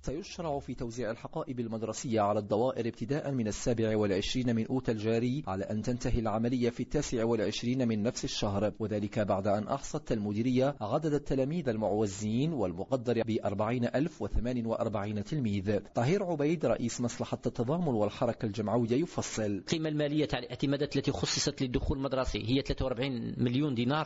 سيشرع في توزيع الحقائب المدرسية على الدوائر ابتداء من 27 من أوت الجاري، على أن تنتهي العملية في 29 من نفس الشهر، وذلك بعد أن أحصت المديرية عدد التلاميذ المعوزين والمقدر ب40,048 تلميذ. طاهر عبيد رئيس مصلحة التضامن والحركة الجمعوية يفصل. القيمة المالية على الاعتمادات التي خصصت للدخول المدرسي هي 43 مليون دينار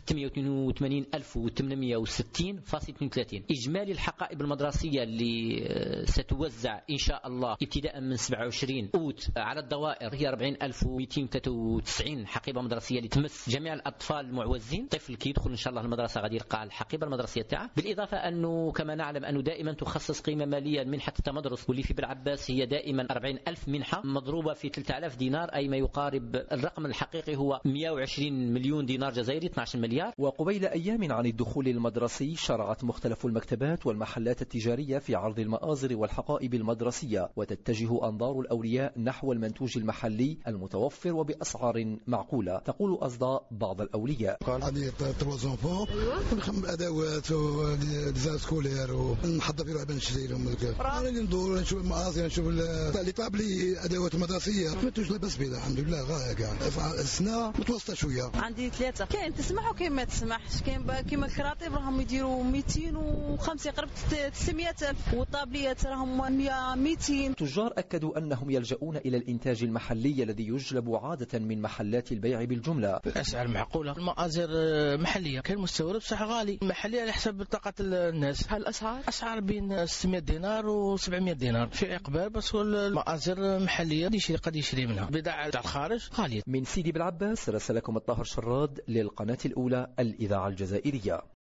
و682,860.32. إجمالي الحقائب المدرسية اللي ستوزع إن شاء الله ابتداء من 27 أوت على الدوائر هي 40,293 حقيبة مدرسية اللي تمس جميع الأطفال المعوزين. طفل كي يدخل إن شاء الله المدرسة غادي يلقى الحقيبة المدرسية تاعه. بالإضافة أنه كما نعلم أنه دائما تخصص قيمة مالية منحة التمدرس، واللي في بالعباس هي دائما 40,000 منحة مضروبة في 3000 دينار، أي ما يقارب الرقم الحقيقي هو 120 مليون دينار جزائري، 12 مليار. وقبيل أيام عن الدخول المدرسي شرعت مختلف المكتبات والمحلات التجارية في عرض المآزر والحقائب المدرسية، وتتجه أنظار الأولياء نحو المنتوج المحلي المتوفر وبأسعار معقولة. تقول أصداء بعض الأولياء: عندي 3 زونفون ونخدم الأدوات والزاسكولير ونحضر في لعبة نشتري لهم. راني ندور نشوف المآزر، نشوف اللي طاب لي أدوات مدرسية منتوج لاباس بها الحمد لله. غاية كاع السنة متوسطة شوية. عندي 3 كاين تسمح وكاين ما تسمحش. كاين كيما الكراطيب راهم يديروا 250 قرب 900,000، والطابليات راهم 100-200. تجار أكدوا أنهم يلجؤون إلى الإنتاج المحلي الذي يجلب عادة من محلات البيع بالجملة. أسعار معقولة، المآزر محلية، كان مستورد بصح غالي، محلي على حسب طاقة الناس. أسعار بين 600 دينار و700 دينار في إقبال، بس المآزر محلية قد يشري منها. بضاعة تاع الخارج غالية. من سيدي بالعباس رسلكم الطاهر شراد للقناة الأولى الإذاعة الجزائرية.